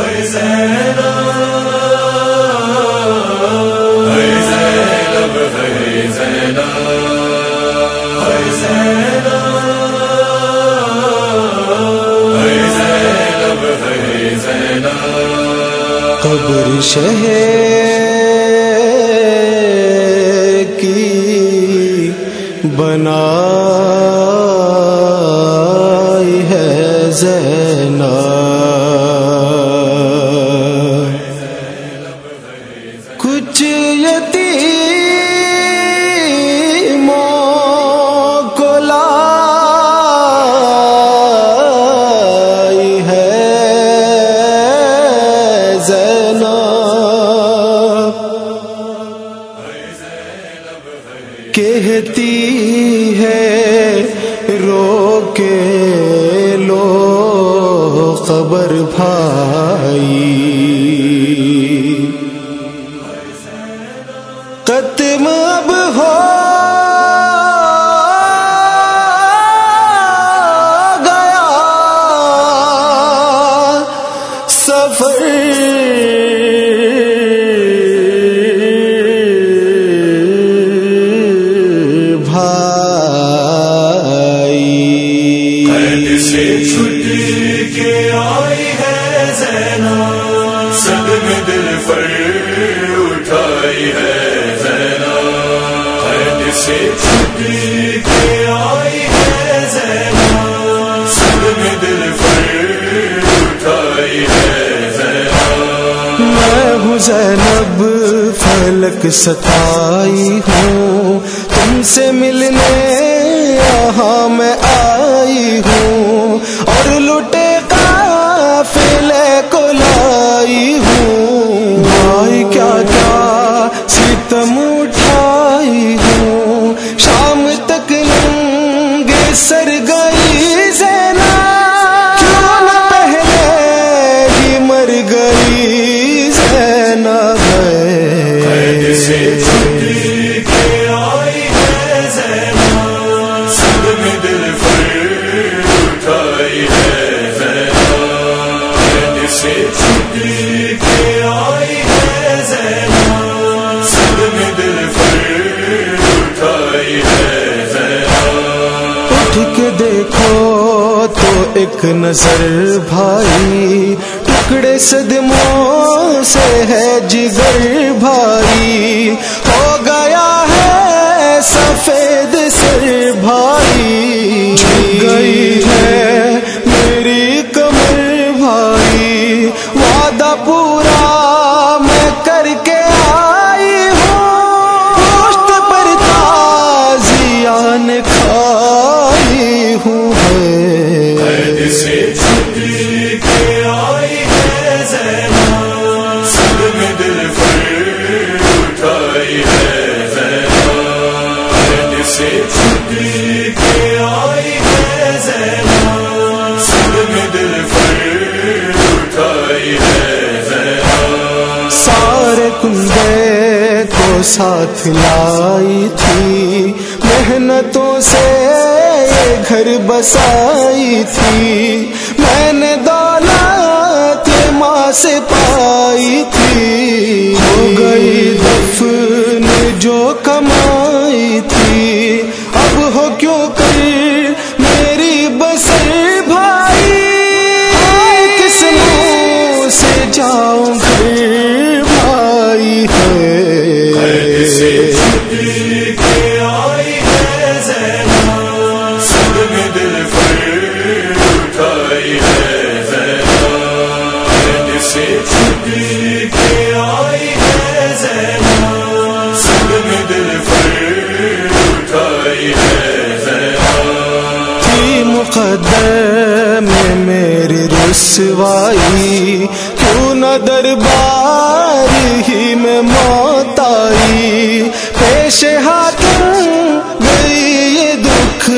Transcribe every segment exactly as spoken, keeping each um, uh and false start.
قبر شہر کی بنائی ہے زینب، کچھ یتیموں کو لائی ہے زینب، کہتی ہے رو کے لو قبر بھائی، ختم اب ہو گیا سفر، صدمے دل پر اٹھائی ہے زینب، قید سے چھٹ کے آئی ہے زینب، صدمے دل پر اٹھائی ہے زینب، میں ہوں زینب فلک ستائی ہوں، تم سے ملنے یہاں میں آئی ہوں، اور لٹے قافلے کو لائی ہوں، بھائی کیا کیا ستم اٹھائی ہوں، شام تک ننگے سر گئی زینب، کیوں نہ پہلے ہی مر گئی زینب، قید سے چھٹ کے آئی ہے زینب، صدمے دل پر اٹھائی ہے زینب، قید سے چھٹ کے آئی ہے زینب، صدمے دل پر اٹھائی ہے زینب، اٹھ کے دیکھو تو ایک نظر بھائی، ٹکڑے صدموں سے ہے جگر بھائی، ہو گیا ہے سفید سر بھائی، گئی ہے میری کمر بھائی، وعدہ پورا میں کر کے آئی ہوں، پشت پر تازیان کھائی ہوں، قید سے چھٹ کے آئی ہے زینب، صدمے دل پر اٹھائی ہے زینب، قید سے چھٹ کے آئی ہے زینب، صدمے دل پر اٹھائی ہے زینب، سارے کنبے کو ساتھ لائی تھی، محنتوں سے یہ گھر بسائی تھی، میں نے دولت ماں سے پائی تھی، ہو گئی دفن جو کمائی تھی، اب ہو کیوں کر میری بسر بھائی، کس منہ سے جاؤں گھر بھائی ہے، قید سے چھٹ کے آئی ہے زینب، صدمے دل پر اٹھائی ہے زینب، قید سے چھٹ کے آئی ہے زینب، صدمے دل پر اٹھائی ہے زینب، تھی مقدر میں میری رسوائی، کیوں نہ دربار ہی میں موت آئی، پیش حاکم گئی یہ دکھ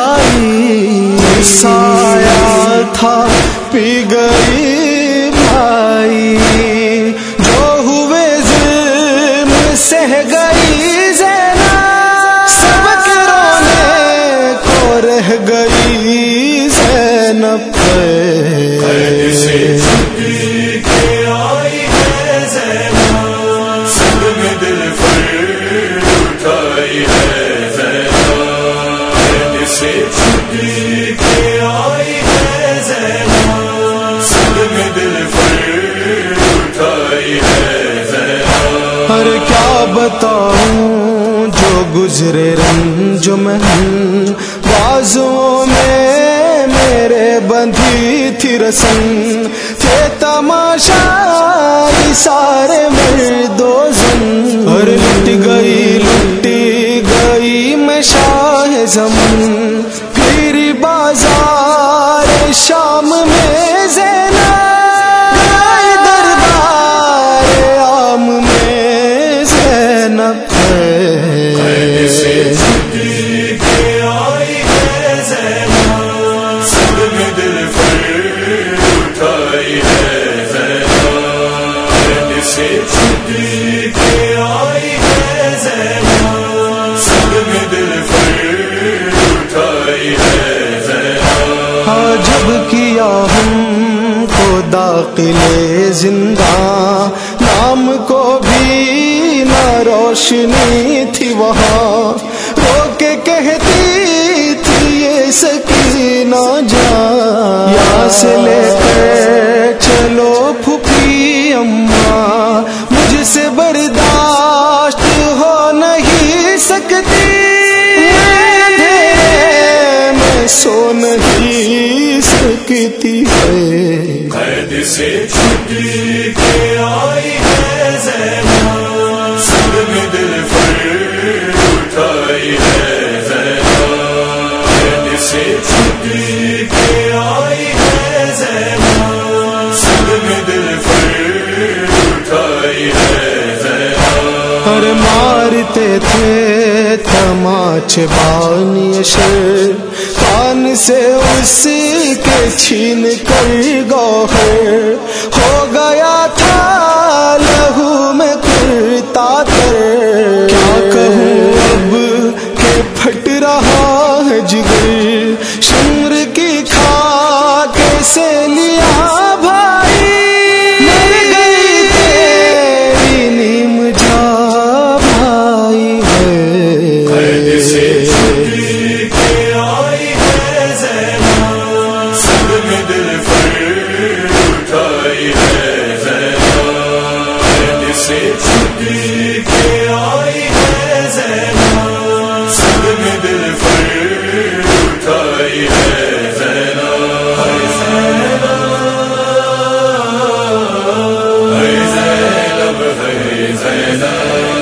پائی، سایہ تھا پی گئی بھائی، جو ہوئے ظلم سہ گئی زینب، سب کے رونے کو رہ گئی زینب، قید سے چھٹ کے میں دل پر اٹھائی ہے زینب. ہر کیا بتاؤں جو گزرے رنج محن، بازوں میں میرے بندھی تھی رسن، تھے تماشا سارے مرد و زن. ہر لٹ گئی لٹ گئی میں شاہ زمن، پھر بازار شام میں زینب، گئے دربار عام میں زینب. قید سے چھٹی کے آئی ہے زینب، سب میں دل پر اٹھائی ہے زینب. قید سے چھٹی کے آئی ہے زینب، سب میں دل پر اٹھائی ہے زینب. ہاں جب کیا ہم کو داخل زندہ، نام کو بھی نہ روشنی تھی وہاں، رو کے کہتی تھی یہ سکینہ جان، یہاں سے لے کر چلو پھوپھی اماں، مجھ سے برداشت ہو نہیں سکتی، میں سو نہیں سکتی ہے. قید سے چھٹی کے آئی ہے زینب، سب میں دل پر اٹھائی ہے زینب. قید سے چھٹی کے آئی ہے زینب، سب میں دل پر اٹھائی ہے زینب. ہر مارتے تھے تماچے بانی شر، کان سے اس کے چھین کر گوہر، ہو گیا تھا لہو میں کرتا تر. کیا کہوں اب کہ پھٹ رہا ہے جگر، شمر کی خاک سے لیا بھائی، مر گئی تیری نیم جا بھائی ہے. قید سے چھٹی کے آئی ہے زینب، سب میں دل پر اٹھائی ہے زینب. قید سے چھٹی کے آئی ہے زینب، سب میں دل پر اٹھائی ہے زینب. ہائے زینب ہائے زینب ہائے زینب